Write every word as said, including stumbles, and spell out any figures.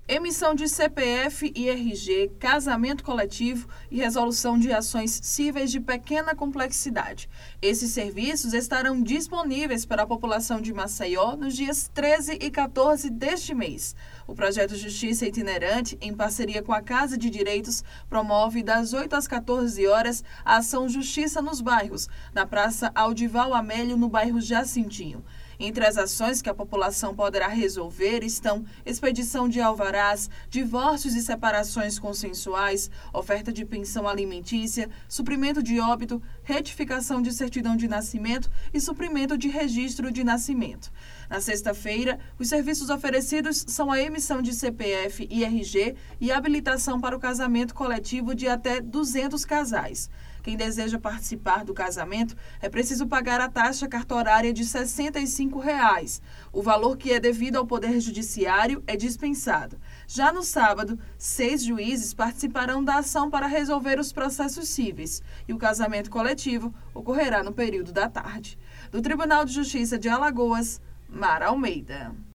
Emissão de C P F e R G, casamento coletivo e resolução de ações cíveis de pequena complexidade. Esses serviços estarão disponíveis para a população de Maceió nos dias treze e quatorze deste mês. O projeto Justiça Itinerante, em parceria com a Casa de Direitos, promove das oito às quatorze horas a ação Justiça nos Bairros, na Praça Aldival Amélio, no bairro Jacintinho. Entre as ações que a população poderá resolver estão expedição de alvarás, divórcios e separações consensuais, oferta de pensão alimentícia, suprimento de óbito, retificação de certidão de nascimento e suprimento de registro de nascimento. Na sexta-feira, os serviços oferecidos são a emissão de C P F e R G e habilitação para o casamento coletivo de até duzentos casais. Quem deseja participar do casamento é preciso pagar a taxa cartorária de sessenta e cinco reais. O valor que é devido ao Poder Judiciário é dispensado. Já no sábado, seis juízes participarão da ação para resolver os processos cíveis e o casamento coletivo ocorrerá no período da tarde. Do Tribunal de Justiça de Alagoas, Mara Almeida.